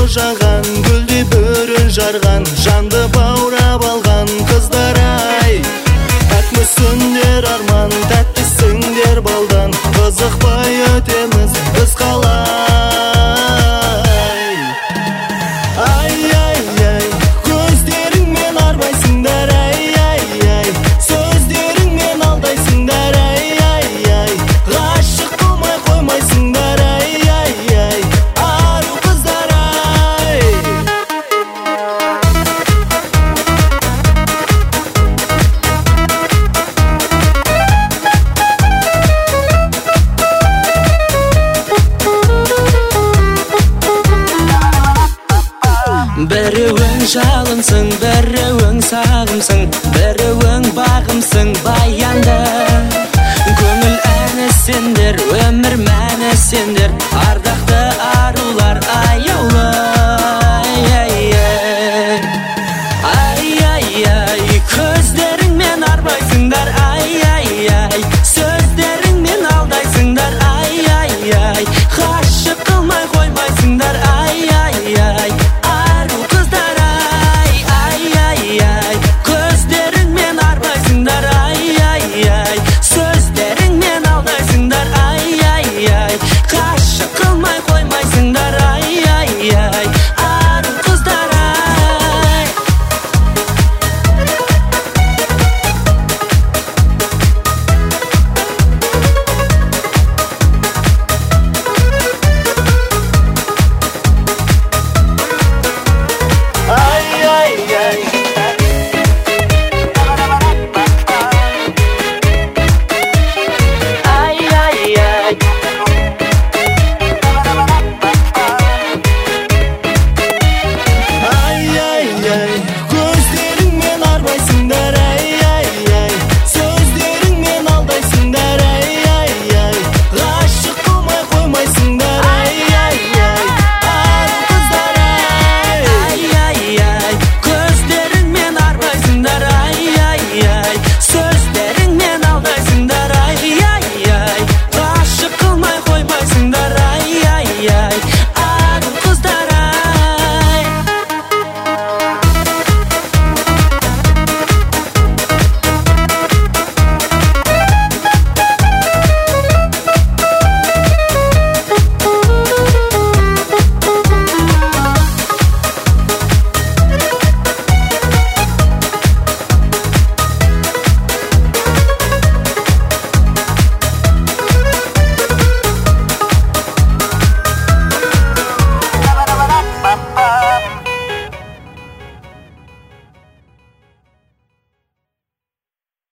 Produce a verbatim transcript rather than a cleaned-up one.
божаған, гүлдей бөрін жарған, жанды баурап алған қыздар-ай. Тәттісіңдер арман, тәттісіңдер балдан, қызықпай өтеміз біз қалай. Ай-ай-ай, көздеріңмен арбайсыңдар, ай-ай-ай, сөздеріңмен алдайсыңдар, ай-ай-ай, ғашық қылмай қоймайсыңдар, ай-ай-ай, ару қыздар-ай. Біреуің жалынсың, біреуің сағымсың, біреуің бағымсың баянды. Көңіл әні сендер, өмір мәні сендер, ардақты арулар аяулы. Ай-ай-ай, көздеріңмен арбайсыңдар, ай-ай-ай,